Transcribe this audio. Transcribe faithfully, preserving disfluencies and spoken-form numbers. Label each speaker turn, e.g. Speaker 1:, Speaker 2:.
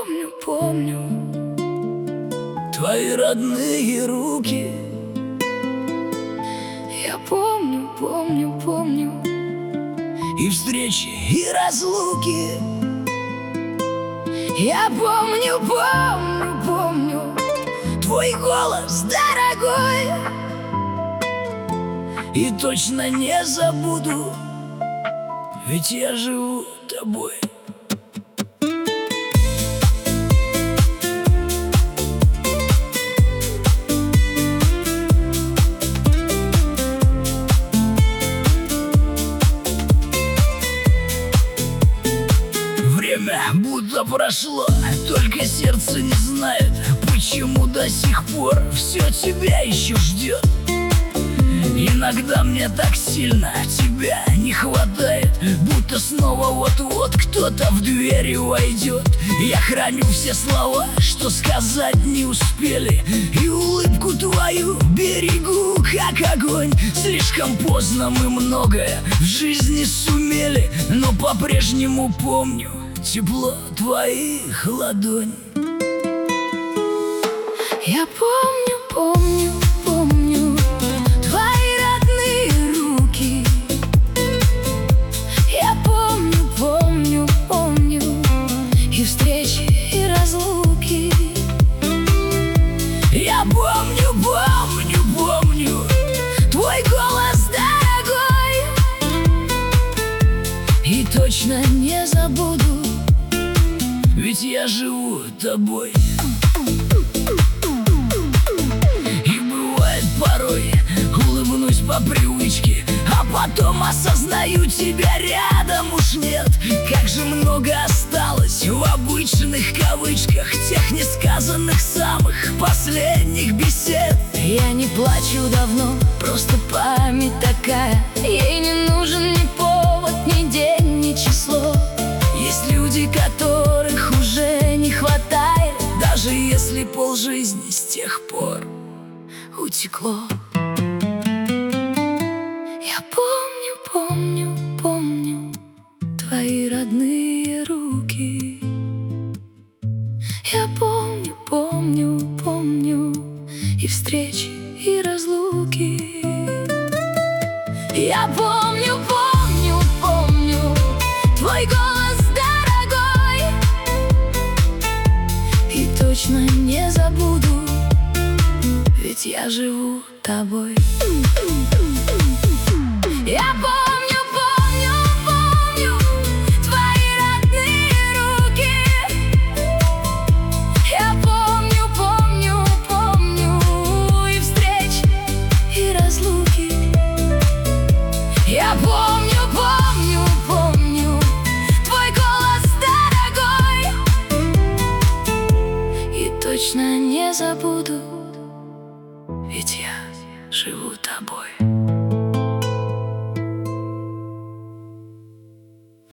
Speaker 1: помню, помню твои родные руки. Я помню, помню, помню и встречи, и разлуки. Я помню, помню, помню твой голос, дорогой, и точно не забуду, ведь я живу тобой. Время будто прошло, только сердце не знает, почему до сих пор все тебя еще ждет. Иногда мне так сильно тебя не хватает, будто снова вот-вот кто-то в двери войдет. Я храню все слова, что сказать не успели, и улыбку твою берегу, как огонь. Слишком поздно мы многое в жизни сумели, но по-прежнему помню тепло твоих ладонь. Я помню, помню, помню твои родные руки. Я помню, помню, помню и встречи, и разлуки. Я помню, помню, помню твой голос, дорогой, и точно не забуду, ведь я живу тобой. И бывает порой улыбнусь по привычке, а потом осознаю, тебя рядом уж нет. Как же много осталось в обычных кавычках тех несказанных самых последних бесед. Я не плачу давно, просто память такая, ей не нужен ни повод, ни день, ни число. Есть люди, которых уже не хватает, даже если полжизни с тех пор утекло. Я помню, помню, помню твои родные руки. Я помню, помню, помню и встречи, и разлуки. Я помню, помню, помню твой голос, дорогой, и точно не забуду, ведь я живу тобой. Я помню, помню, помню твои родные руки. Я помню, помню, помню и встречи, и разлуки. Я помню, помню, помню твой голос, дорогой, и точно не забуду, ведь я живу тобой.